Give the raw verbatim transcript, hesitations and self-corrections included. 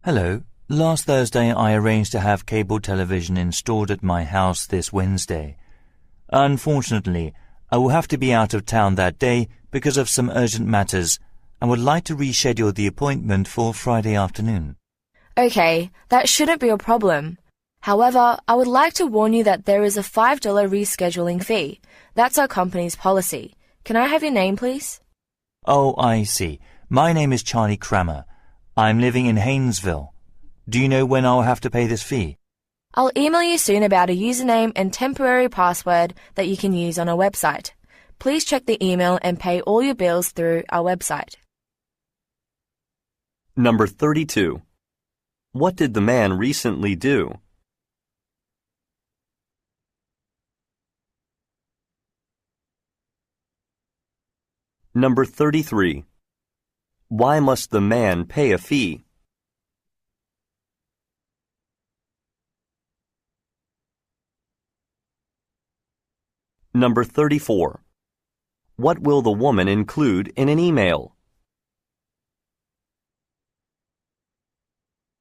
Hello. Last Thursday I arranged to have cable television installed at my house this Wednesday. Unfortunately, I will have to be out of town that day because of some urgent matters and would like to reschedule the appointment for Friday afternoon. Okay, that shouldn't be a problem. However, I would like to warn you that there is a five dollars rescheduling fee. That's our company's policy. Can I have your name, please? Oh, I see. My name is Charlie Crammer. I'm living in Haynesville. Do you know when I'll have to pay this fee? I'll email you soon about a username and temporary password that you can use on our website. Please check the email and pay all your bills through our website. Number thirty-two. What did the man recently do? Number thirty-three. Why must the man pay a fee? Number thirty-four. What will the woman include in an email?